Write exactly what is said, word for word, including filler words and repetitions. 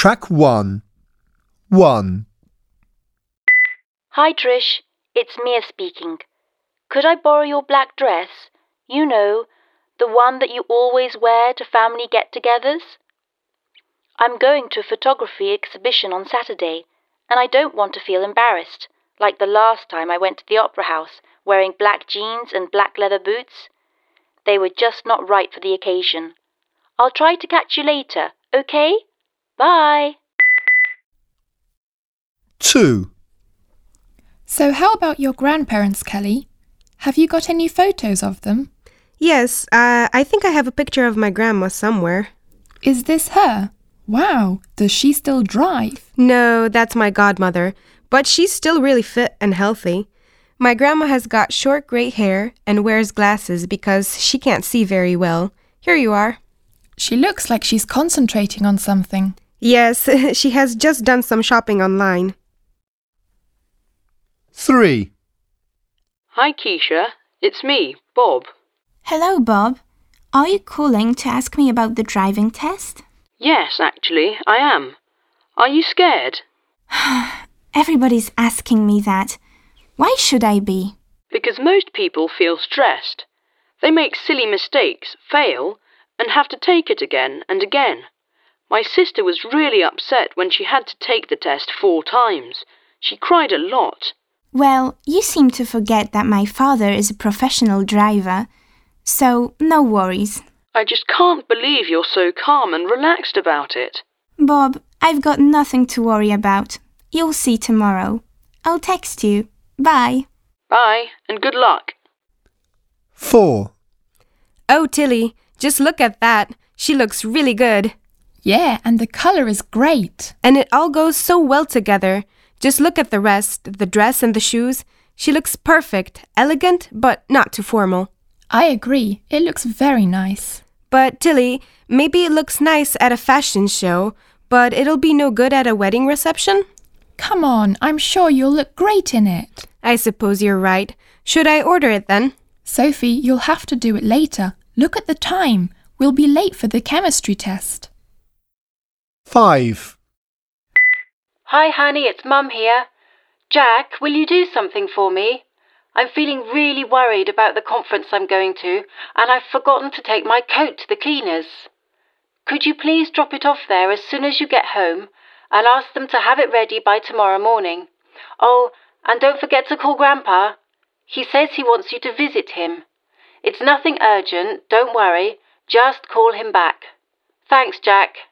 Track one. one. Hi Trish, it's Mia speaking. Could I borrow your black dress? You know, the one that you always wear to family get-togethers? I'm going to a photography exhibition on Saturday, and I don't want to feel embarrassed, like the last time I went to the Opera House wearing black jeans and black leather boots. They were just not right for the occasion. I'll try to catch you later, okay? Bye! two. So how about your grandparents, Kelly? Have you got any photos of them? Yes, uh, I think I have a picture of my grandma somewhere. Is this her? Wow, does she still drive? No, that's my godmother, but she's still really fit and healthy. My grandma has got short grey hair and wears glasses because she can't see very well. Here you are. She looks like she's concentrating on something. Yes, she has just done some shopping online. three. Hi Keisha, it's me, Bob. Hello, Bob. Are you calling to ask me about the driving test? Yes, actually, I am. Are you scared? Everybody's asking me that. Why should I be? Because most people feel stressed. They make silly mistakes, fail, and have to take it again and again. My sister was really upset when she had to take the test four times. She cried a lot. Well, you seem to forget that my father is a professional driver, so no worries. I just can't believe you're so calm and relaxed about it. Bob, I've got nothing to worry about. You'll see tomorrow. I'll text you. Bye. Bye, and good luck. four. Oh, Tilly, just look at that. She looks really good. Yeah, and the colour is great. And it all goes so well together. Just look at the rest, the dress and the shoes. She looks perfect, elegant, but not too formal. I agree. It looks very nice. But, Tilly, maybe it looks nice at a fashion show, but it'll be no good at a wedding reception? Come on, I'm sure you'll look great in it. I suppose you're right. Should I order it then? Sophie, you'll have to do it later. Look at the time. We'll be late for the chemistry test. five. Hi, honey, it's Mum here. Jack, will you do something for me? I'm feeling really worried about the conference I'm going to, and I've forgotten to take my coat to the cleaners. Could you please drop it off there as soon as you get home, and ask them to have it ready by tomorrow morning? Oh, and don't forget to call Grandpa. He says he wants you to visit him. It's nothing urgent, don't worry. Just call him back. Thanks, Jack.